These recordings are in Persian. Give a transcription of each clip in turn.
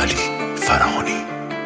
علی فراهانی.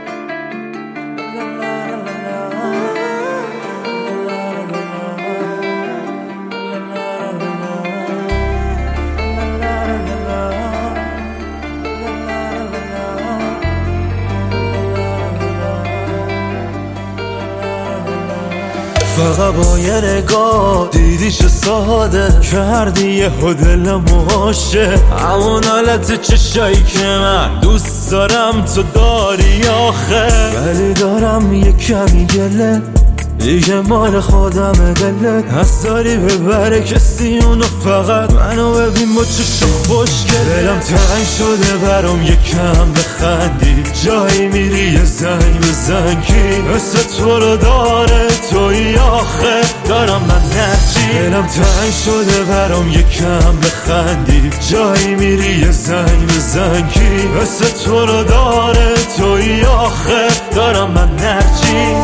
فقط با یه نگاه دیدیش ساده کردی یه دلم عاشق، همون حالت چشایی که من دوست دارم تو داری آخه. ولی دارم یه کمی گله دیگه مال خودم دلت هست، داری ببره کسی اونو فقط منو ببین با چشم خوشگل. دلم تنگ شده برام یکم بخندی، جایی میری یه زنگ بزن کی مثل تو رو داره توی آخه. دارم من نرچی دلم تنگ شده برام یکم بخندی، جایی میری یه زنگ بزن کی مثل تو رو داره توی آخه. دارم من نرچی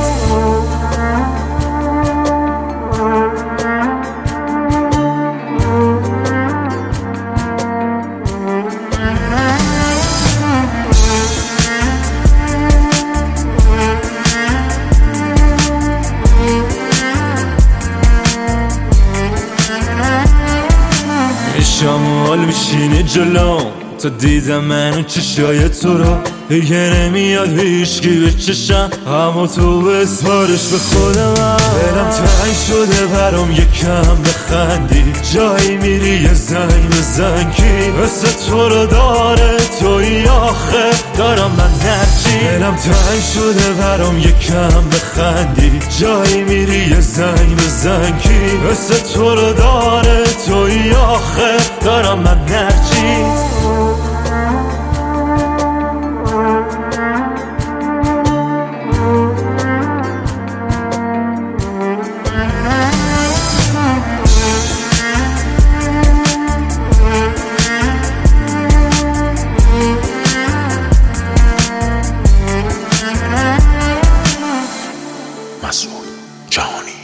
شمال میشینی جلوم تا دیدم منو چشای تو رو دیگه نمیاد هیچکی به چشم، اما تو بسپارش به خودم. دلم تنگ شده برام یکم بخندی، جایی میری یه زنگ بزن کی مثل تو رو داره توی آخه. دارم من نرچی دلم تنگ شده برام یکم بخندی، جایی میری یه زنگ بزن کی مثل تو رو داره توی آخه. دارم من نرچی مسعود جهانی.